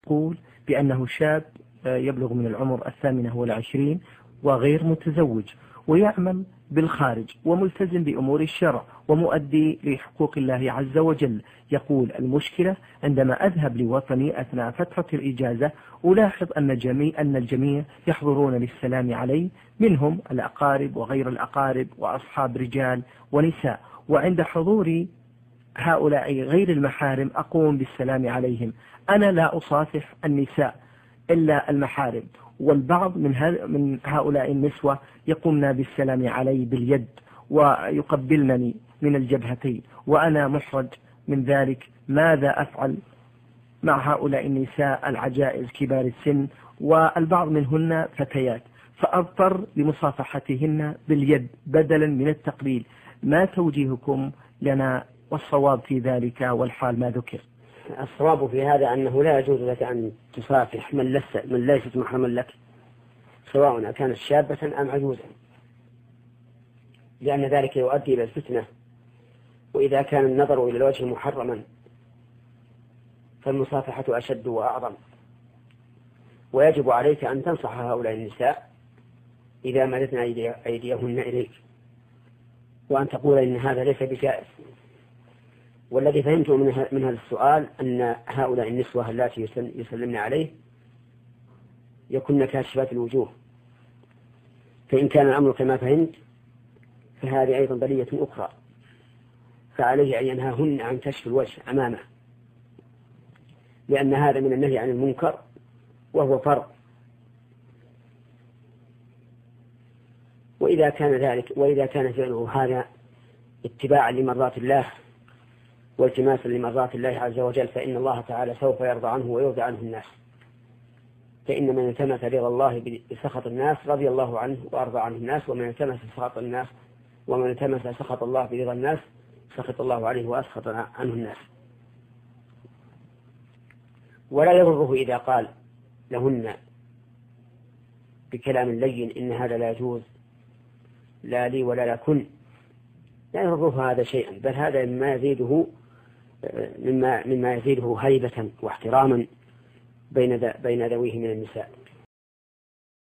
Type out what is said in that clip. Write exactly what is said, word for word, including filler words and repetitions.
يقول بأنه شاب يبلغ من العمر الثامنة والعشرين وغير متزوج ويعمل بالخارج وملتزم بأمور الشرع ومؤدي لحقوق الله عز وجل. يقول المشكلة عندما أذهب لوطني أثناء فترة الإجازة ألاحظ أن جميع أن الجميع يحضرون للسلام علي، منهم الأقارب وغير الأقارب وأصحاب رجال ونساء، وعند حضوري هؤلاء غير المحارم أقوم بالسلام عليهم. أنا لا أصافح النساء إلا المحارم، والبعض من من هؤلاء النسوة يقومن بالسلام علي باليد ويقبلنني من الجبهتين وأنا محرج من ذلك. ماذا أفعل مع هؤلاء النساء العجائز كبار السن والبعض منهن فتيات، فأضطر لمصافحتهن باليد بدلا من التقبيل؟ ما توجيهكم لنا والصواب في ذلك والحال ما ذكر؟ الصواب في هذا أنه لا يجوز لك أن تصافح من, لس من ليست محرما لك، سواء كانت شابة أم عجوزا، لأن ذلك يؤدي إلى الفتنة. وإذا كان النظر إلى الوجه محرما فالمصافحة أشد وأعظم. ويجب عليك أن تنصح هؤلاء النساء إذا مددنا أيديهن إليك، وأن تقول إن هذا ليس بجائز. والذي فهمته من هذا السؤال أن هؤلاء النسوة التي يسلمن عليه يكن كاشفات الوجوه، فإن كان الأمر كما فهمت فهذه أيضا بلية أخرى، فعليه أن ينهاهن عن كشف الوجه أمامه، لأن هذا من النهي عن المنكر وهو فرض. وإذا كان ذلك وإذا كان فعله هذا اتباعا لمرضات الله والتماسا لمرضات الله عز وجل فإن الله تعالى سوف يرضى عنه ويرضى عنه الناس. فإن من التمس رضا الله بسخط الناس رضي الله عنه وأرضى عنه الناس، ومن التمس سخط الناس ومن التمس سخط الله برضا الناس سخط الله عليه وأسخط عنه الناس. ولا يضره إذا قال لهن بكلام لين إن هذا لا يجوز لا لي ولا لكن، لا يضره هذا شيئا، بل هذا مما يزيده مما مما يزيده هيبة واحتراما بين بين ذويه من النساء.